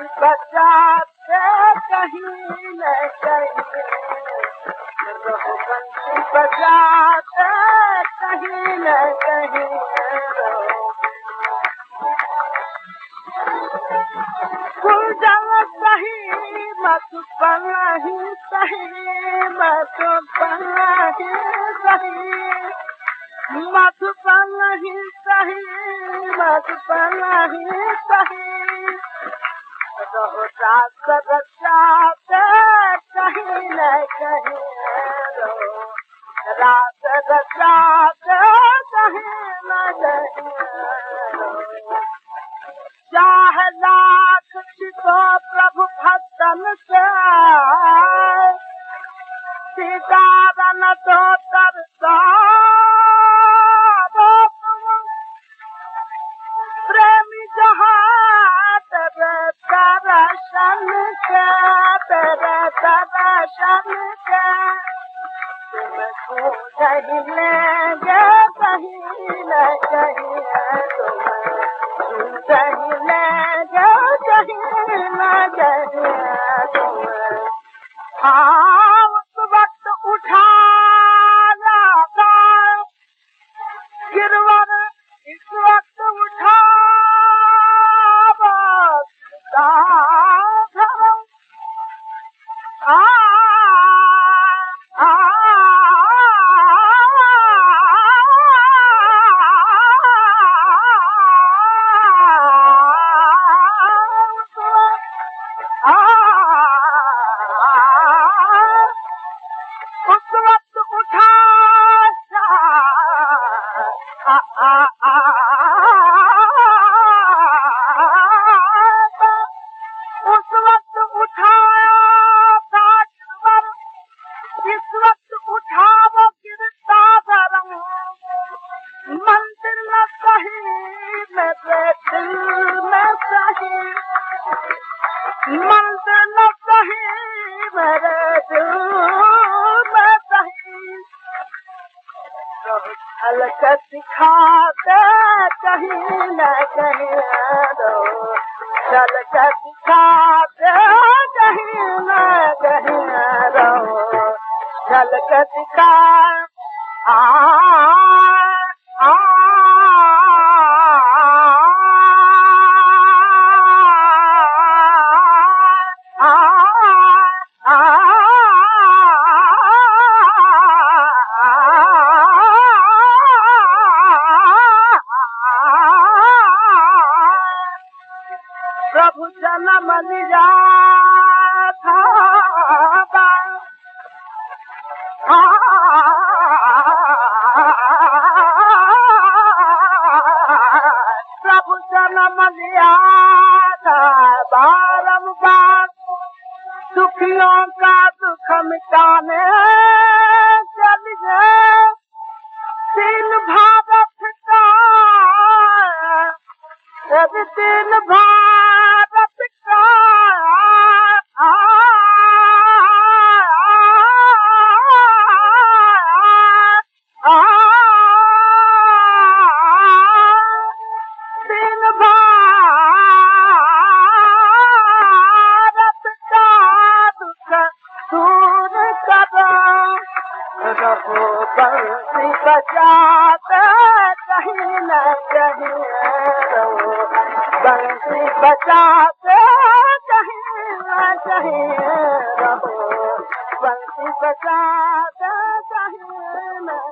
बचाते कहीं न कहीं रहो, बंसी बजाते कहीं न कहीं रहो। गुलजन सही मत बना ही सही, मत बना ही सही, मत बना ही सही, मत बना ही सही रहो। रात रचाते कहीं न कहीं रहो, रात रचाते कहीं न कहीं रहो। चाहे लाख तो प्रभु भक्तन से सीतावन तो तरसा प्रेमी जहाँ तेरे दर्शन के, तेरे दर्शन के तुम छू नहीं लेंगे कहीं न कहीं, तुम छू नहीं लेंगे कहीं न कहीं तुम। हाँ उस वक्त उठा लाता गिरवर, इस वक्त उठा उस वक्त उठा उस वक्त उठाया था गिरवर, इस वक्त उठा वो गिरता धर्म। मंदिर न सही मेरे दिल में सही, मंदिर न सही मेरे दिल में सही झलक दिखाते कहीं न कहीं दो, झलक दिखाते कहीं न कहीं दो, झलक दिखा प्रभु जन्म लिया था, प्रभु जन्म लिया था बारंबार, दुखियों का दुख मिटाने चलिए तीन भारत का, तीन भारत का तीन भारत का दुख दूर करो रहो, बंसी बजाते कहीं न कहीं रहो, बंसी बजाते कहीं न कहीं रहो, बंसी बजाते कहीं न